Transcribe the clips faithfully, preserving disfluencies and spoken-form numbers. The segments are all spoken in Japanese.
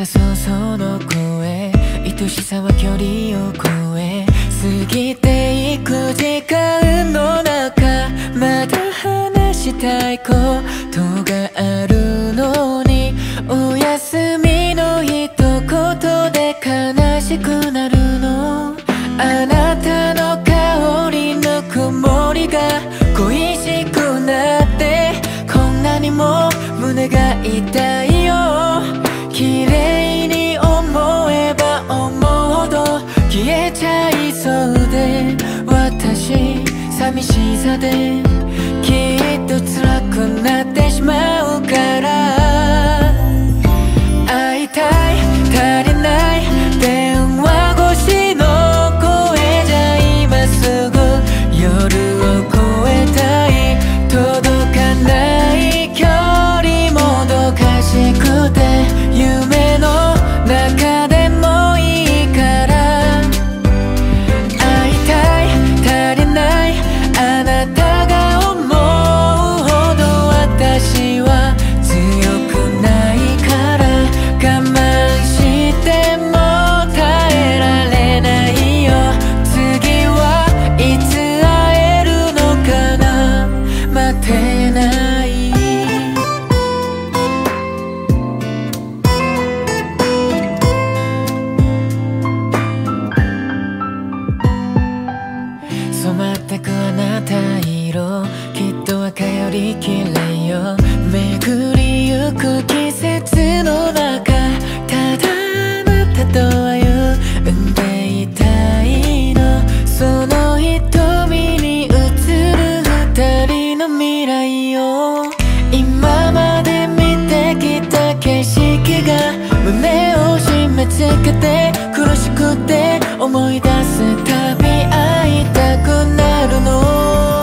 そうその声、愛しさは距離を超え過ぎていく時間の中、まだ話したいことがあるのに、おやすみの一言で悲しくなるの。あなたの香りぬくもりが恋しくなって、こんなにも胸が痛いよ。綺麗に思えば思うほど消えちゃいそうで、私寂しさできっと辛くなってしまうから、会いたい足りない電話越しの声じゃ今すぐ夜を越えたい。届かない距離もどかしくて夢の中でもいいから、会いたい足りないあなたが思うほど私は強くないから、我慢しても耐えられないよ。次はいつ会えるのかな、待てない。染まってくあなた色、きっと赤より綺麗よ。巡りゆく季節の中、ただあなたと歩んでいたいの。その瞳に映る二人の未来よ。今まで見てきた景色が胸を締め付けて、苦しくて思い出すたび会いたくなるの。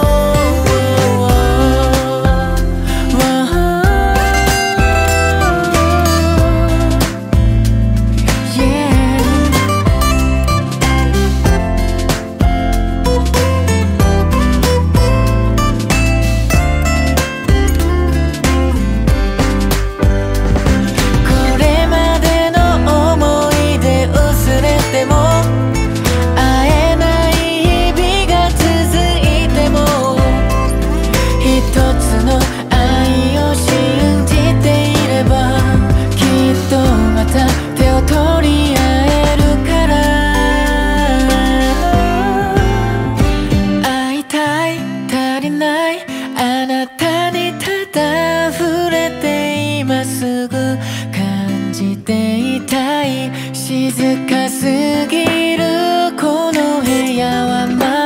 あなたにただ触れて今すぐ感じていたい。静かすぎるこの部屋は